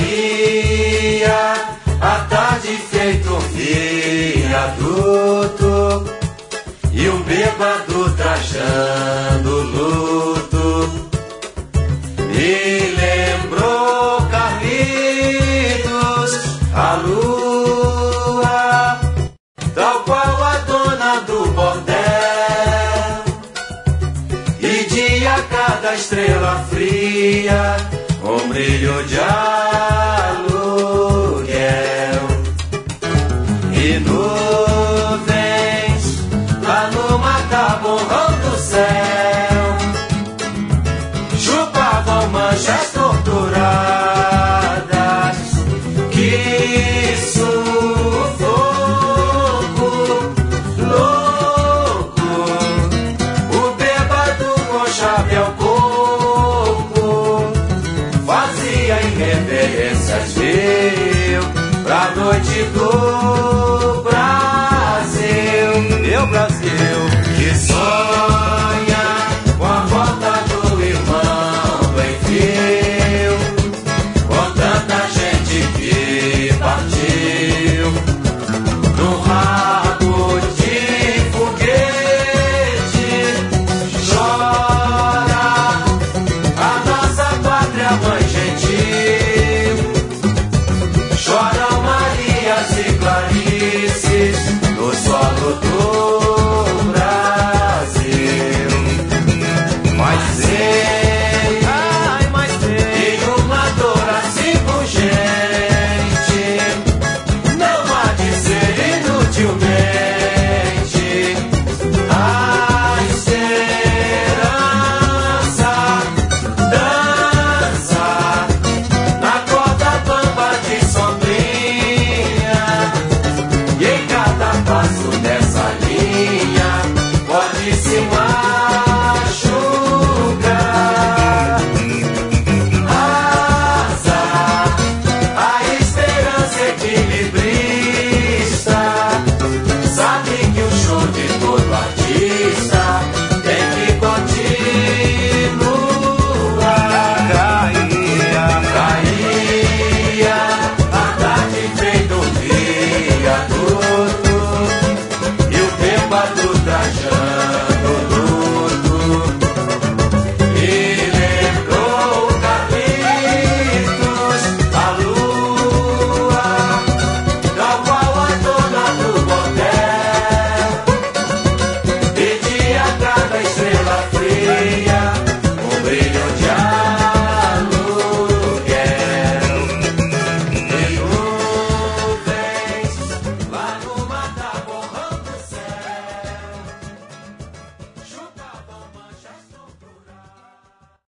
Bahia, a tarde feito um viaduto e um bêbado trajando luto. Me lembrou Carlitos, a lua, tal qual a dona do bordel, e de a cada estrela fria um brilho de aluguel. E nuvens lá no mataborrão do céu chupavam manchas torturadas. Que sufoco louco, o bêbado com chave ao corpo fazia irreverências, viu, pra noite do Brasil. Meu Brasil, que sonha com a volta do irmão do Enfio, com tanta gente que partiu num rabo de foguete. Chora a nossa pátria mãe gentil, choram Marias e Clarices no solo do Brasil. Mas